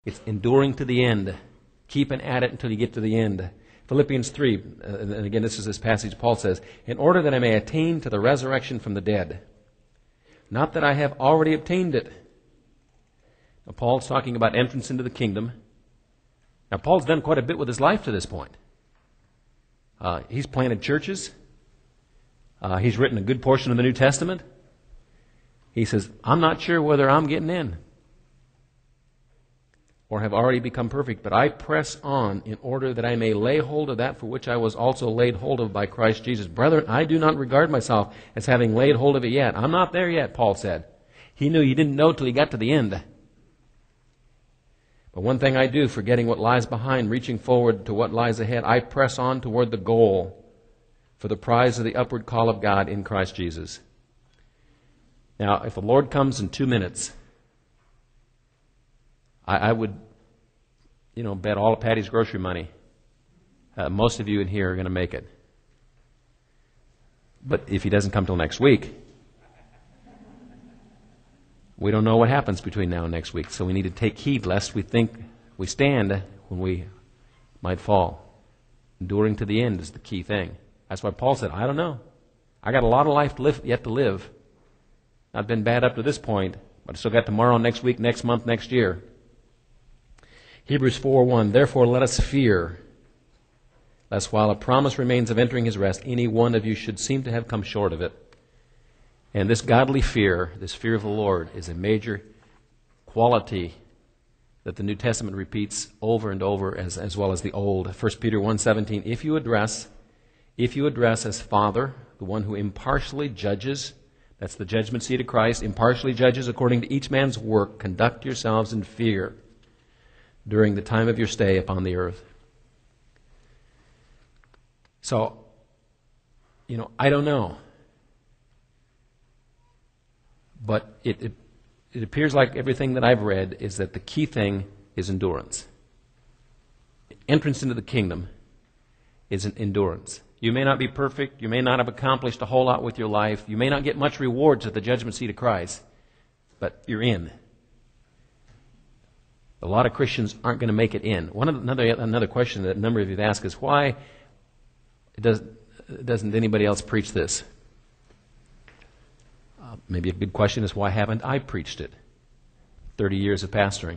It's enduring to the end. Keeping at it until you get to the end. Philippians 3, and again this is this passage Paul says, in order that I may attain to the resurrection from the dead. Not that I have already obtained it. Now, Paul's talking about entrance into the kingdom. Now, Paul's done quite a bit with his life to this point. He's planted churches. He's written a good portion of the New Testament. He says, I'm not sure whether I'm getting in or have already become perfect, but I press on in order that I may lay hold of that for which I was also laid hold of by Christ Jesus. Brethren, I do not regard myself as having laid hold of it yet. I'm not there yet, Paul said. He knew he didn't know till he got to the end. But one thing I do, forgetting what lies behind, reaching forward to what lies ahead, I press on toward the goal for the prize of the upward call of God in Christ Jesus. Now, if the Lord comes in 2 minutes, I would, bet all of Patty's grocery money. Most of you in here are going to make it. But if he doesn't come till next week, we don't know what happens between now and next week. So we need to take heed lest we think we stand when we might fall. Enduring to the end is the key thing. That's why Paul said, I don't know. I got a lot of life yet to live. I've been bad up to this point, but I still got tomorrow, next week, next month, next year. Hebrews 4:1, therefore let us fear, lest while a promise remains of entering his rest, any one of you should seem to have come short of it. And this godly fear, this fear of the Lord, is a major quality that the New Testament repeats over and over as well as the Old. 1 Peter 1:17, if you address as Father, the one who impartially judges, that's the judgment seat of Christ, impartially judges according to each man's work, conduct yourselves in fear during the time of your stay upon the earth. So, I don't know. But it appears like everything that I've read is that the key thing is endurance. Entrance into the kingdom is an endurance. You may not be perfect. You may not have accomplished a whole lot with your life. You may not get much rewards at the judgment seat of Christ, but you're in. A lot of Christians aren't going to make it in. Another question that a number of you have asked is, why doesn't anybody else preach this? Maybe a good question is, why haven't I preached it? 30 years of pastoring.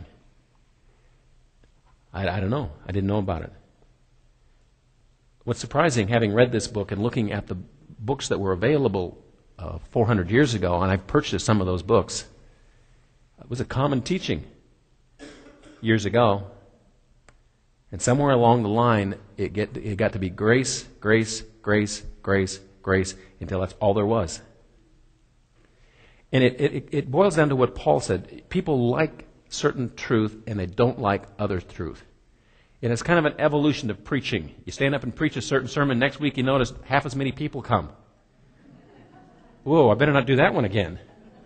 I don't know. I didn't know about it. What's surprising, having read this book and looking at the books that were available 400 years ago, and I've purchased some of those books, it was a common teaching years ago. And somewhere along the line, it got to be grace, grace, grace, grace, grace, until that's all there was. And it boils down to what Paul said. People like certain truth and they don't like other truth. And it's kind of an evolution of preaching. You stand up and preach a certain sermon, next week you notice half as many people come. Whoa, I better not do that one again.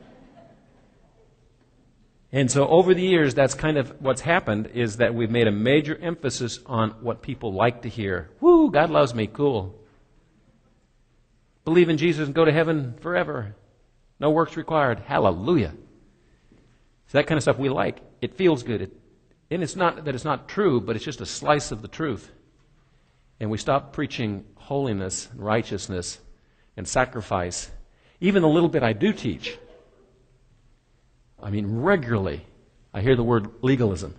And so over the years, that's kind of what's happened, is that we've made a major emphasis on what people like to hear. Woo, God loves me, cool. Believe in Jesus and go to heaven forever. No works required. Hallelujah. So that kind of stuff we like. It feels good. And it's not that it's not true, but it's just a slice of the truth. And we stop preaching holiness, and righteousness, and sacrifice. Even the little bit I do teach. Regularly, I hear the word legalism.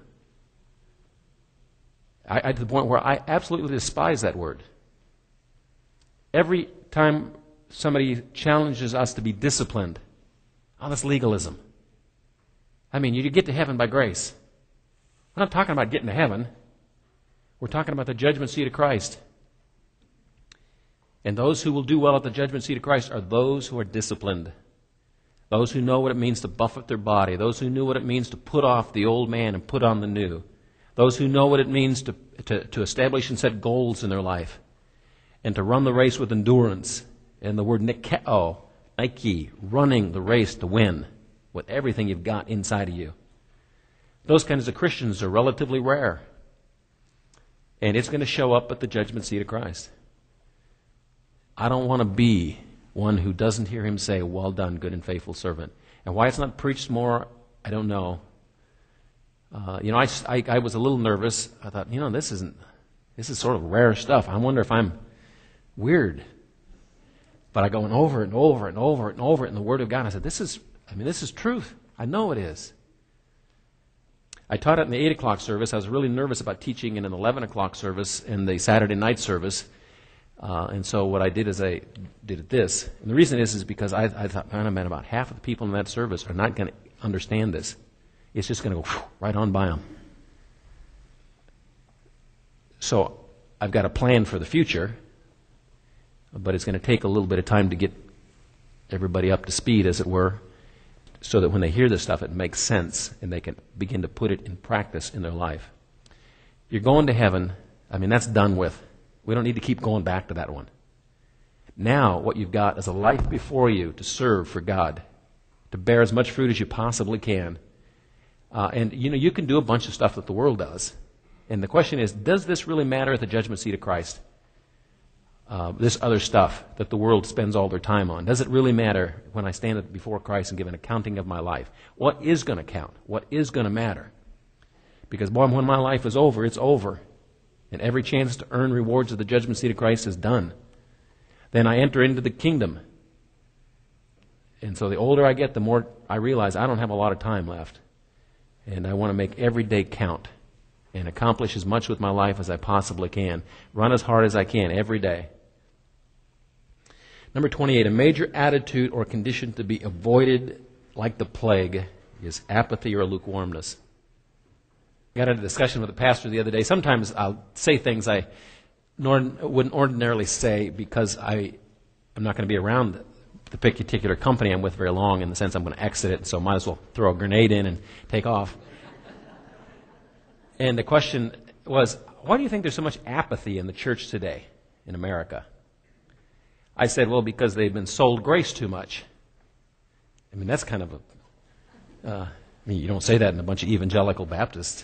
To the point where I absolutely despise that word. Every time somebody challenges us to be disciplined, that's legalism. You get to heaven by grace. We're not talking about getting to heaven. We're talking about the judgment seat of Christ. And those who will do well at the judgment seat of Christ are those who are disciplined. Those who know what it means to buffet their body. Those who know what it means to put off the old man and put on the new. Those who know what it means to establish and set goals in their life. And to run the race with endurance. And the word nikeo, Nike, running the race to win with everything you've got inside of you. Those kinds of Christians are relatively rare. And it's going to show up at the judgment seat of Christ. I don't want to be one who doesn't hear him say, well done, good and faithful servant. And why it's not preached more, I don't know. I was a little nervous. I thought, this is sort of rare stuff. I wonder if I'm weird. But I go over and over and over and over it in the Word of God. And I said, this is truth. I know it is. I taught it in the 8 o'clock service. I was really nervous about teaching in an 11 o'clock service in the Saturday night service. And so what I did is I did this. And the reason is because I thought, man, about half of the people in that service are not going to understand this. It's just going to go right on by them. So I've got a plan for the future, but it's going to take a little bit of time to get everybody up to speed, as it were, so that when they hear this stuff, it makes sense and they can begin to put it in practice in their life. You're going to heaven. That's done with. We don't need to keep going back to that one. Now, what you've got is a life before you to serve for God, to bear as much fruit as you possibly can. And you can do a bunch of stuff that the world does. And the question is, does this really matter at the judgment seat of Christ? This other stuff that the world spends all their time on. Does it really matter when I stand before Christ and give an accounting of my life? What is going to count? What is going to matter? Because, boy, when my life is over, it's over. And every chance to earn rewards of the judgment seat of Christ is done. Then I enter into the kingdom. And so the older I get, the more I realize I don't have a lot of time left. And I want to make every day count and accomplish as much with my life as I possibly can. Run as hard as I can every day. Number 28, a major attitude or condition to be avoided like the plague is apathy or lukewarmness. I got into a discussion with a pastor the other day. Sometimes I'll say things I wouldn't ordinarily say because I'm not going to be around the particular company I'm with very long, in the sense I'm going to exit it, so might as well throw a grenade in and take off. And the question was, why do you think there's so much apathy in the church today in America? I said, well, because they've been sold grace too much. That's kind of you don't say that in a bunch of evangelical Baptists.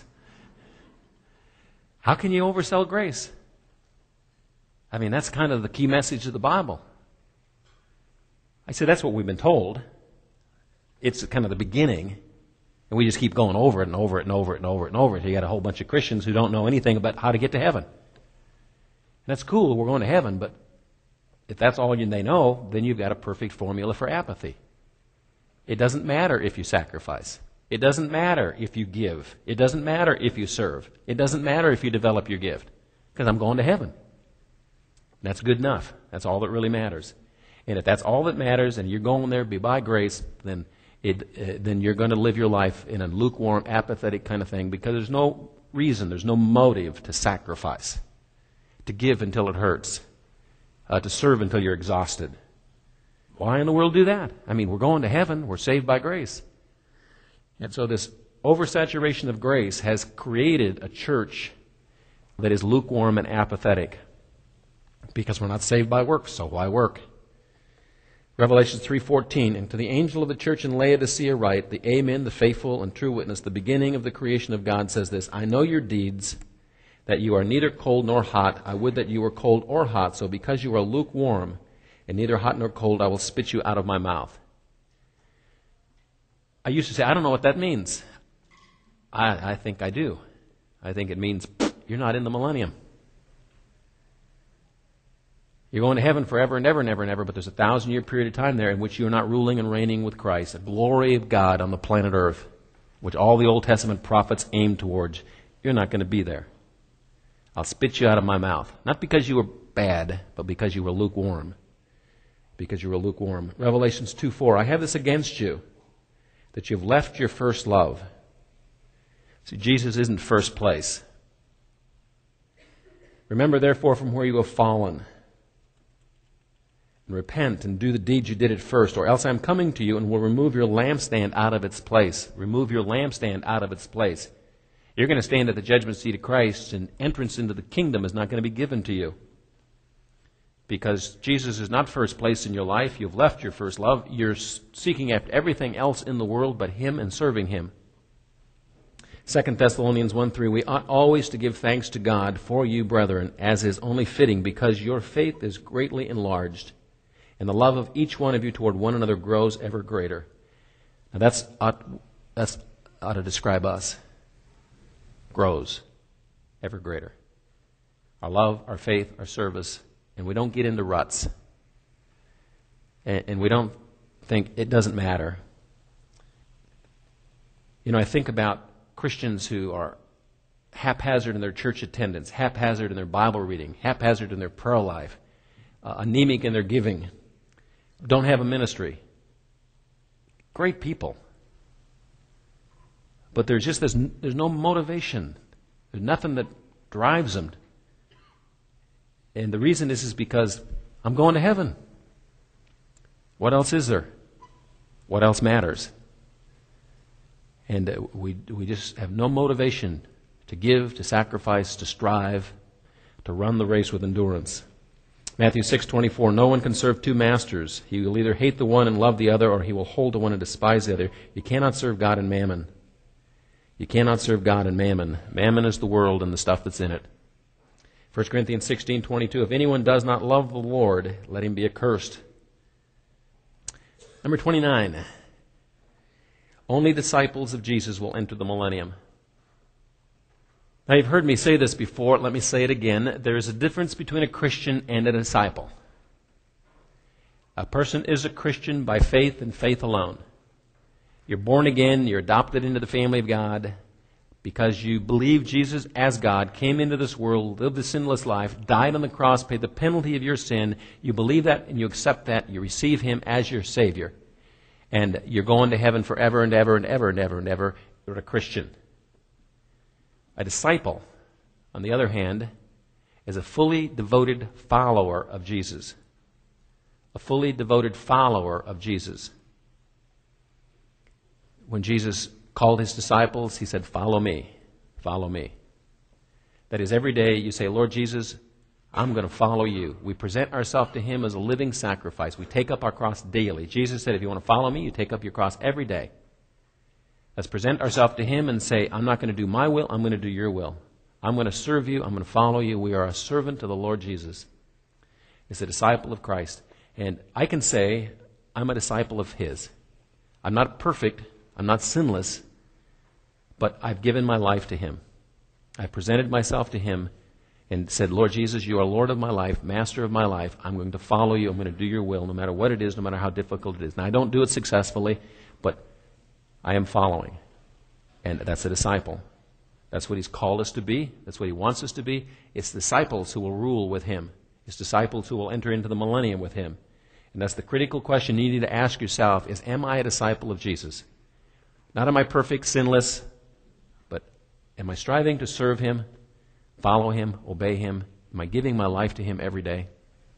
How can you oversell grace? That's kind of the key message of the Bible. I said, that's what we've been told. It's kind of the beginning. And we just keep going over it and over it and over it and over it and over it. You got a whole bunch of Christians who don't know anything about how to get to heaven. And that's cool, we're going to heaven, but if that's all they know, then you've got a perfect formula for apathy. It doesn't matter if you sacrifice. It doesn't matter if you give. It doesn't matter if you serve. It doesn't matter if you develop your gift, because I'm going to heaven. That's good enough. That's all that really matters. And if that's all that matters, and you're going there by grace, then you're going to live your life in a lukewarm, apathetic kind of thing, because there's no reason, there's no motive to sacrifice, to give until it hurts, to serve until you're exhausted. Why in the world do that? We're going to heaven. We're saved by grace. And so this oversaturation of grace has created a church that is lukewarm and apathetic, because we're not saved by works, so why work? Revelation 3:14, and to the angel of the church in Laodicea write, the Amen, the faithful and true witness, the beginning of the creation of God, says this, I know your deeds, that you are neither cold nor hot. I would that you were cold or hot, so because you are lukewarm and neither hot nor cold, I will spit you out of my mouth. I used to say, I don't know what that means. I think I do. I think it means you're not in the millennium. You're going to heaven forever and ever and ever and ever, but there's a 1,000-year period of time there in which you're not ruling and reigning with Christ, the glory of God on the planet Earth, which all the Old Testament prophets aimed towards. You're not going to be there. I'll spit you out of my mouth. Not because you were bad, but because you were lukewarm. Because you were lukewarm. Revelations 2:4, I have this against you, that you've left your first love. See, Jesus isn't first place. Remember, therefore, from where you have fallen, and repent and do the deeds you did at first, or else I'm coming to you and will remove your lampstand out of its place. Remove your lampstand out of its place. You're going to stand at the judgment seat of Christ, and entrance into the kingdom is not going to be given to you. Because Jesus is not first place in your life. You've left your first love. You're seeking after everything else in the world but Him and serving Him. 2 Thessalonians 1:3, we ought always to give thanks to God for you, brethren, as is only fitting, because your faith is greatly enlarged, and the love of each one of you toward one another grows ever greater. Now that ought to describe us. grows ever greater. Our love, our faith, our service, and we don't get into ruts. And we don't think it doesn't matter. You know, I think about Christians who are haphazard in their church attendance, haphazard in their Bible reading, haphazard in their prayer life, anemic in their giving, don't have a ministry. Great people. But there's no motivation. There's nothing that drives them. And the reason is because I'm going to heaven. What else is there? What else matters? And we just have no motivation to give, to sacrifice, to strive, to run the race with endurance. Matthew 6:24, no one can serve two masters. He will either hate the one and love the other, or he will hold to one and despise the other. You cannot serve God and mammon. You cannot serve God and mammon. Mammon is the world and the stuff that's in it. 1 Corinthians 16:22, if anyone does not love the Lord, let him be accursed. Number 29, only disciples of Jesus will enter the millennium. Now, you've heard me say this before. Let me say it again. There is a difference between a Christian and a disciple. A person is a Christian by faith and faith alone. You're born again. You're adopted into the family of God because you believe Jesus as God came into this world, lived a sinless life, died on the cross, paid the penalty of your sin. You believe that and you accept that. You receive Him as your Savior. And you're going to heaven forever and ever and ever and ever and ever. You're a Christian. A disciple, on the other hand, is a fully devoted follower of Jesus. A fully devoted follower of Jesus. When Jesus called His disciples, He said, follow me, follow me. That is, every day you say, Lord Jesus, I'm going to follow you. We present ourselves to Him as a living sacrifice. We take up our cross daily. Jesus said, if you want to follow me, you take up your cross every day. Let's present ourselves to Him and say, I'm not going to do my will, I'm going to do your will. I'm going to serve you, I'm going to follow you. We are a servant to the Lord Jesus. It's a disciple of Christ. And I can say, I'm a disciple of His. I'm not perfect, I'm not sinless, but I've given my life to Him. I presented myself to Him and said, Lord Jesus, you are Lord of my life, Master of my life. I'm going to follow you, I'm going to do your will, no matter what it is, no matter how difficult it is. Now, I don't do it successfully, but I am following. And that's a disciple. That's what He's called us to be. That's what He wants us to be. It's disciples who will rule with Him. It's disciples who will enter into the millennium with Him. And that's the critical question you need to ask yourself is, am I a disciple of Jesus? Not am I perfect, sinless, but am I striving to serve Him, follow Him, obey Him? Am I giving my life to Him every day?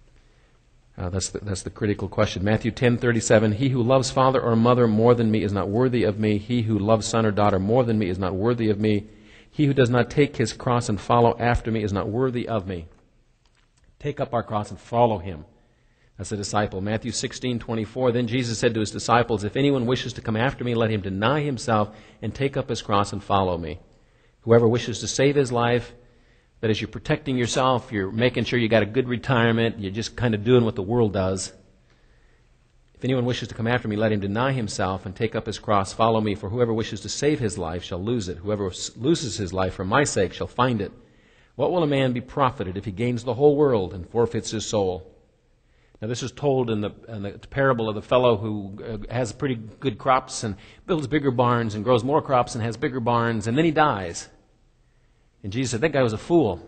That's the critical question. Matthew 10:37, he who loves father or mother more than me is not worthy of me. He who loves son or daughter more than me is not worthy of me. He who does not take his cross and follow after me is not worthy of me. Take up our cross and follow Him. That's a disciple. Matthew 16:24, then Jesus said to His disciples, if anyone wishes to come after me, let him deny himself and take up his cross and follow me. Whoever wishes to save his life, that is, you're protecting yourself, you're making sure you got a good retirement, you're just kind of doing what the world does. If anyone wishes to come after me, let him deny himself and take up his cross, follow me. For whoever wishes to save his life shall lose it. Whoever loses his life for my sake shall find it. What will a man be profited if he gains the whole world and forfeits his soul? Now, this is told in the parable of the fellow who has pretty good crops and builds bigger barns and grows more crops and has bigger barns, and then he dies. And Jesus said, that guy was a fool.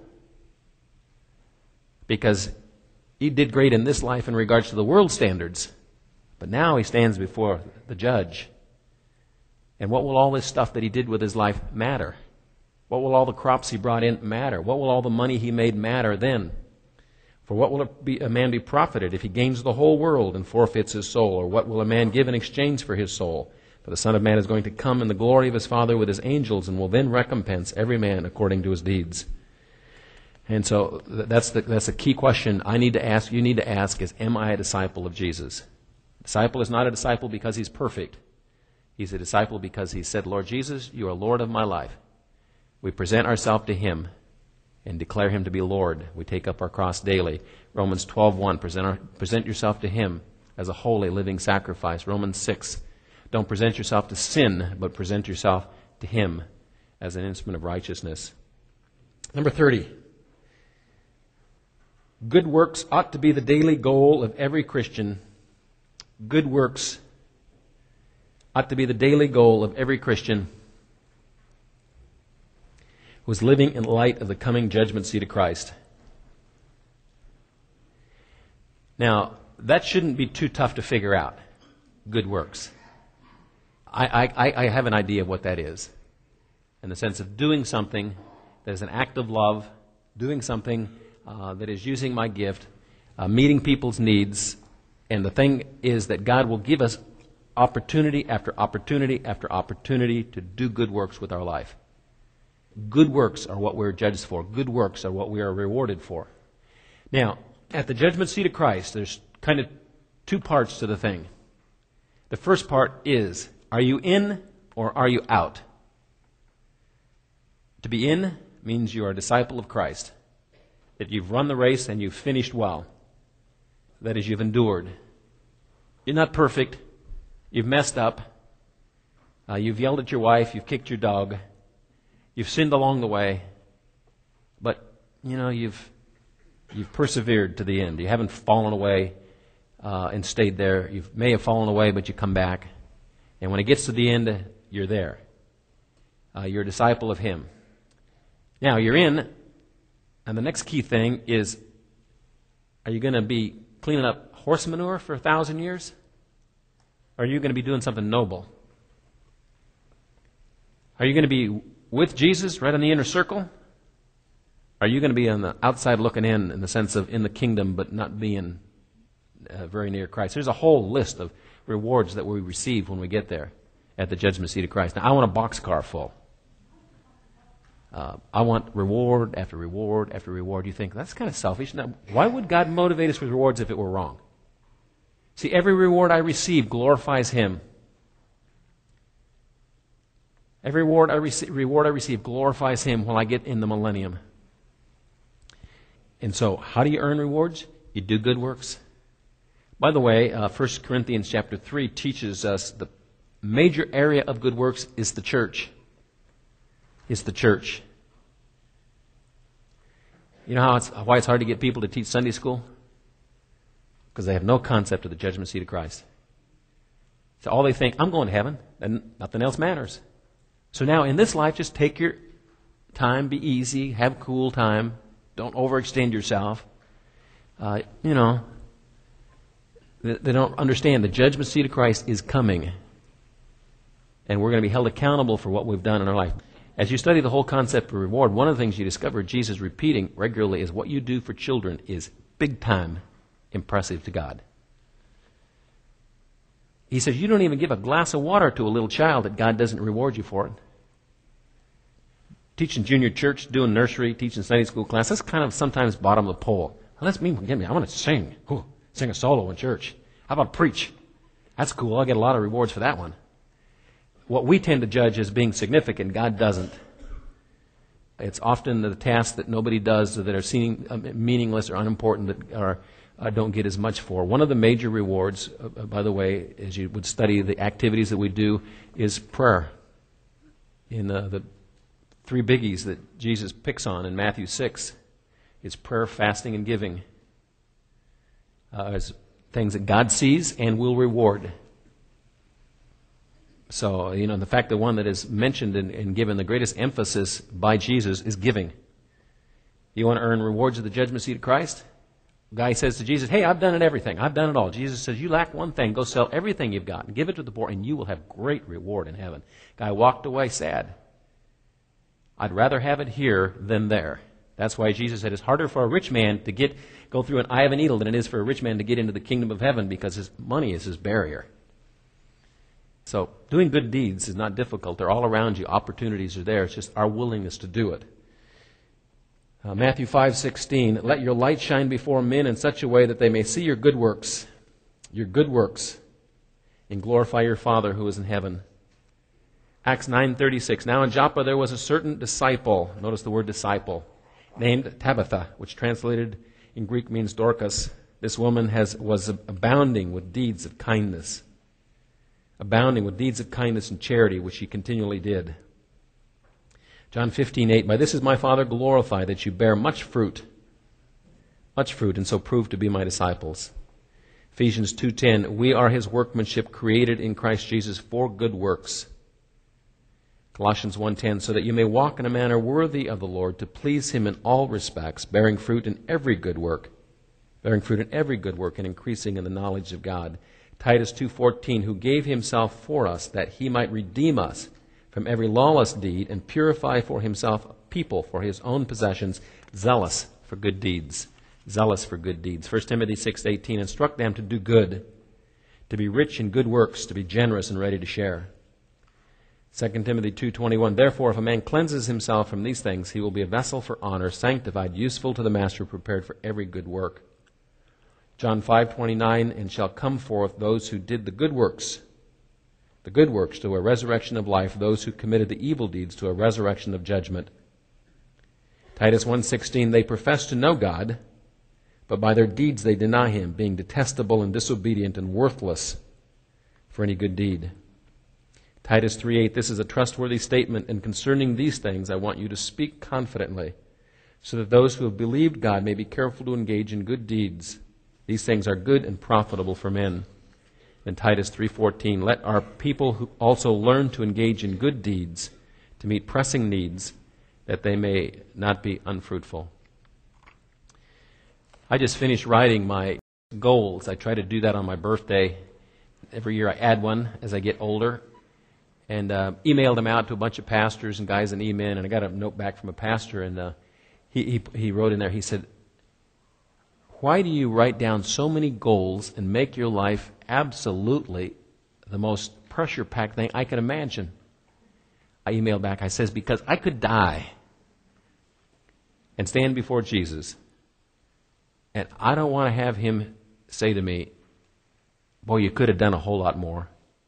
Because he did great in this life in regards to the world standards. But now he stands before the judge. And what will all this stuff that he did with his life matter? What will all the crops he brought in matter? What will all the money he made matter then? For what will a man be profited if he gains the whole world and forfeits his soul? Or what will a man give in exchange for his soul? For the Son of Man is going to come in the glory of His Father with His angels and will then recompense every man according to his deeds. And so that's a key question I need to ask, you need to ask, is, am I a disciple of Jesus? A disciple is not a disciple because he's perfect. He's a disciple because he said, Lord Jesus, you are Lord of my life. We present ourselves to Him and declare Him to be Lord. We take up our cross daily. Romans 12:1, present yourself to Him as a holy living sacrifice. Romans 6, don't present yourself to sin, but present yourself to Him as an instrument of righteousness. Number 30. Good works ought to be the daily goal of every Christian. Good works ought to be the daily goal of every Christian who is living in light of the coming judgment seat of Christ. Now, that shouldn't be too tough to figure out. Good works. I have an idea of what that is. In the sense of doing something that is an act of love, doing something that is using my gift, meeting people's needs, and the thing is that God will give us opportunity after opportunity after opportunity to do good works with our life. Good works are what we're judged for. Good works are what we are rewarded for. Now, at the judgment seat of Christ, there's kind of two parts to the thing. The first part is, are you in or are you out? To be in means you are a disciple of Christ, that you've run the race and you've finished well. That is, you've endured. You're not perfect. You've messed up. You've yelled at your wife. You've kicked your dog. You've sinned along the way. But, you've persevered to the end. You haven't fallen away and stayed there. You may have fallen away, but you come back. And when it gets to the end, you're there. You're a disciple of Him. Now, you're in, and the next key thing is, are you going to be cleaning up horse manure for 1,000 years? Or are you going to be doing something noble? Are you going to be with Jesus right in the inner circle? Are you going to be on the outside looking in the sense of in the kingdom, but not being very near Christ? There's a whole list of rewards that we receive when we get there at the judgment seat of Christ. Now, I want a boxcar full. I want reward after reward after reward. You think, that's kind of selfish. Now, why would God motivate us with rewards if it were wrong? See, every reward I receive glorifies Him. Every reward I receive glorifies Him when I get in the millennium. And so, how do you earn rewards? You do good works. By the way, 1 Corinthians chapter 3 teaches us the major area of good works is the church. It's the church. You know why it's hard to get people to teach Sunday school? Because they have no concept of the judgment seat of Christ. So all they think, I'm going to heaven, and nothing else matters. So now in this life, just take your time, be easy, have cool time, don't overextend yourself. They don't understand the judgment seat of Christ is coming. And we're going to be held accountable for what we've done in our life. As you study the whole concept of reward, one of the things you discover Jesus repeating regularly is what you do for children is big time impressive to God. He says you don't even give a glass of water to a little child that God doesn't reward you for it. Teaching junior church, doing nursery, teaching Sunday school class, that's kind of sometimes bottom of the pole. Well, that's me. I want to sing. Ooh, sing a solo in church. How about preach? That's cool. I'll get a lot of rewards for that one. What we tend to judge as being significant, God doesn't. It's often the tasks that nobody does that are seen meaningless or unimportant that don't get as much for. One of the major rewards, by the way, as you would study the activities that we do, is prayer. In the three biggies that Jesus picks on in Matthew 6, is prayer, fasting, and giving. As things that God sees and will reward. So, the fact that one that is mentioned and given the greatest emphasis by Jesus is giving. You want to earn rewards of the judgment seat of Christ? The guy says to Jesus, hey, I've done everything. I've done it all. Jesus says, you lack one thing. Go sell everything you've got and give it to the poor, and you will have great reward in heaven. Guy walked away sad. I'd rather have it here than there. That's why Jesus said it's harder for a rich man to go through an eye of a needle than it is for a rich man to get into the kingdom of heaven, because his money is his barrier. So doing good deeds is not difficult. They're all around you. Opportunities are there. It's just our willingness to do it. Matthew 5:16, let your light shine before men in such a way that they may see your good works, and glorify your Father who is in heaven. Acts 9:36, now in Joppa there was a certain disciple, notice the word disciple, named Tabitha, which translated in Greek means Dorcas. This woman was abounding with deeds of kindness. Abounding with deeds of kindness and charity, which she continually did. John 15:8, by this is my Father glorified, that you bear much fruit, and so prove to be my disciples. Ephesians 2:10, we are his workmanship created in Christ Jesus for good works. Colossians 1:10, so that you may walk in a manner worthy of the Lord, to please him in all respects, bearing fruit in every good work, and increasing in the knowledge of God. Titus 2:14, who gave himself for us, that he might redeem us from every lawless deed, and purify for himself a people for his own possessions, zealous for good deeds. 1 Timothy 6:18, instruct them to do good, to be rich in good works, to be generous and ready to share. 2 Timothy 2:21, therefore if a man cleanses himself from these things, he will be a vessel for honor, sanctified, useful to the master, prepared for every good work. John 5:29, and shall come forth those who did the good works to a resurrection of life, those who committed the evil deeds to a resurrection of judgment. Titus 1:16, they profess to know God, but by their deeds they deny him, being detestable and disobedient and worthless for any good deed. Titus 3:8, this is a trustworthy statement, and concerning these things I want you to speak confidently, so that those who have believed God may be careful to engage in good deeds. These things are good and profitable for men. And Titus 3:14, let our people who also learn to engage in good deeds, to meet pressing needs, that they may not be unfruitful. I just finished writing my goals. I try to do that on my birthday. Every year I add one as I get older. And emailed them out to a bunch of pastors and guys in E-Men. And I got a note back from a pastor, and he wrote in there, he said, why do you write down so many goals and make your life absolutely the most pressure-packed thing I can imagine? I emailed back, I says, because I could die and stand before Jesus, and I don't want to have him say to me, boy, you could have done a whole lot more.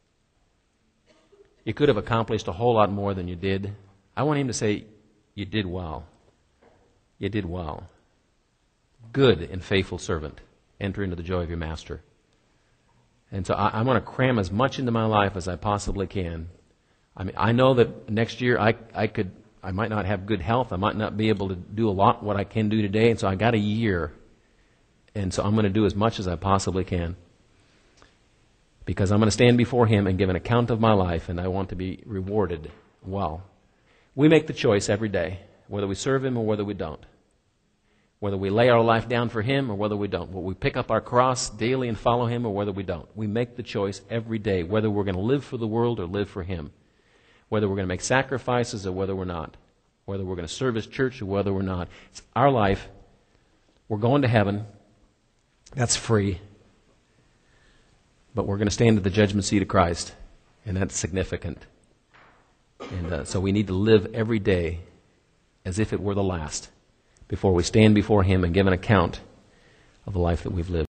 You could have accomplished a whole lot more than you did. I want him to say, you did well. You did well. Good and faithful servant. Enter into the joy of your master. And so I want to cram as much into my life as I possibly can. I mean, I know that next year I might not have good health. I might not be able to do a lot what I can do today. And so I got a year. And so I'm going to do as much as I possibly can. Because I'm going to stand before him and give an account of my life, and I want to be rewarded well. We make the choice every day, whether we serve him or whether we don't. Whether we lay our life down for him or whether we don't. Whether we pick up our cross daily and follow him or whether we don't. We make the choice every day, whether we're going to live for the world or live for him. Whether we're going to make sacrifices or whether we're not. Whether we're going to serve his church or whether we're not. It's our life. We're going to heaven. That's free. But we're going to stand at the judgment seat of Christ, and that's significant. And so we need to live every day as if it were the last before we stand before him and give an account of the life that we've lived.